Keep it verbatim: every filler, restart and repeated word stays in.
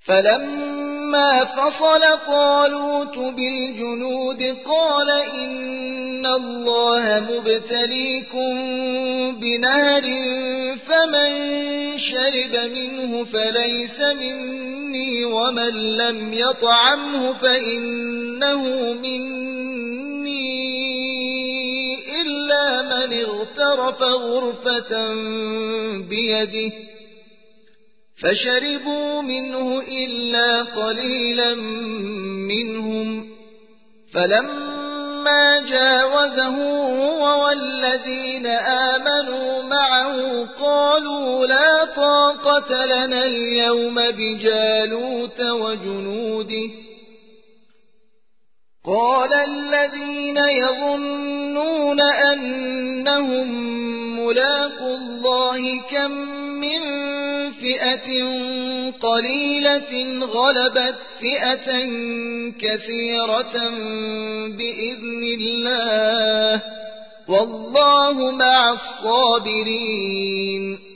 فلما فصل طالوت بالجنود قال إن الله مبتليكم بنار فمن شرب منه فليس مني ومن لم يطعمه فإنه مني إلا من اغترف غرفة بيده فشربوا منه إلا قليلا منهم. فلما جاوزه هو والذين آمنوا معه قالوا لا طاقة لنا اليوم بجالوت وجنوده. قال الذين يظنون أنهم ملاقو الله كم من فئة قليلة غلبت فئة كثيرة بإذن الله والله مع الصابرين.